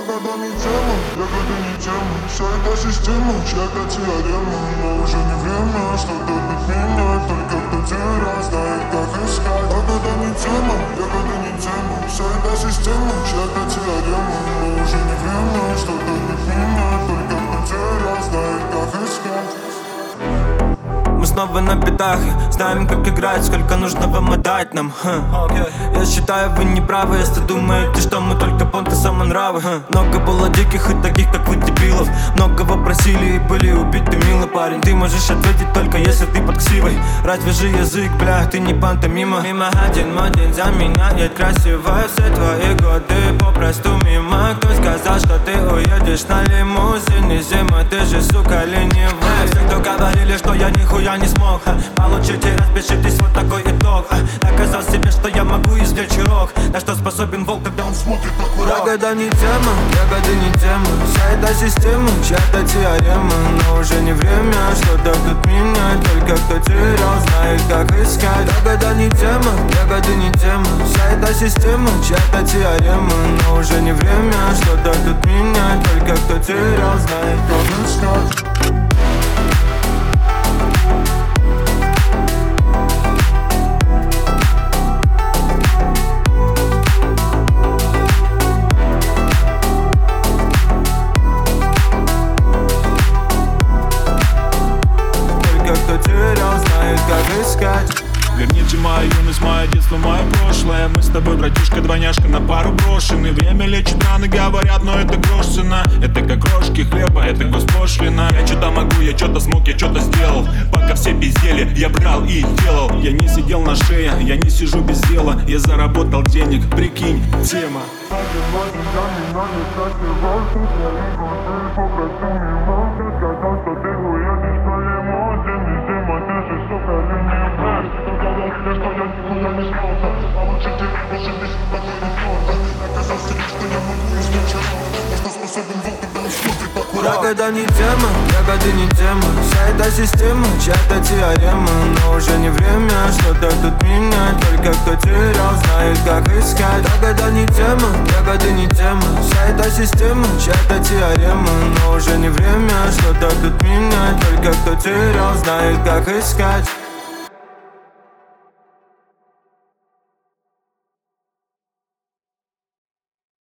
года не тема, ягоды не тема. Вся эта система, чья-то теорема. Но уже не время что-то менять. Только кто терял, знает как искать. Ягода не тема, ягоды не тема. Вся эта система, чья-то теорема. Но уже не время что-то менять. Только кто терял, знает как искать. Мы снова на бедах, знаем как играть, сколько нужно вам отдать нам. Я считаю, вы не правы, если думаете, что мы только понты самонравы. Много было диких и таких, как вы, дебилов. Многого просили и были убиты, милый парень. Ты можешь ответить только если ты под ксивой. Разве же язык, бля, ты не пантомима. Мимо один мой день заменяет красиво все твои годы попросту мимо. Кто сказал, что ты уедешь на лимузине зимой? Ты же, сука, ленивый. Все, кто говорили, что я нихуя не смог получите, распишитесь, вот такой итог. Доказал себе, что я могу извлечь урок. На что способен волк, когда он смотрит на курок. Ягода не тема, ягоды не тема. Вся эта система, чья-то теорема. Но уже не время что-то тут менять. Только кто терял, знает как искать. Ягода не тема, ягоды не тема. Вся эта система, чья-то теорема. Но уже не время что-то тут менять. Только кто терял, знает как искать. Верните мою юность, мое детство, мое прошлое. Мы с тобой, братишка, двойняшка, на пару брошены. Время лечит раны, говорят, но это грош цена. Это как крошки хлеба, это госпошлина. Я что-то могу, я что-то смог, я что-то сделал. Пока все пиздели, я брал и делал. Я не сидел на шее, я не сижу без дела. Я заработал денег, прикинь, тема. Ягода не тема, ягоды не тема. Вся эта система, чья-то теорема. Но уже не время что-то тут менять. Только кто терял, знает как искать. Ягода не тема, ягоды не тема. Вся эта система, чья-то теорема. Но уже не время что-то тут менять. Только кто терял, знает как искать.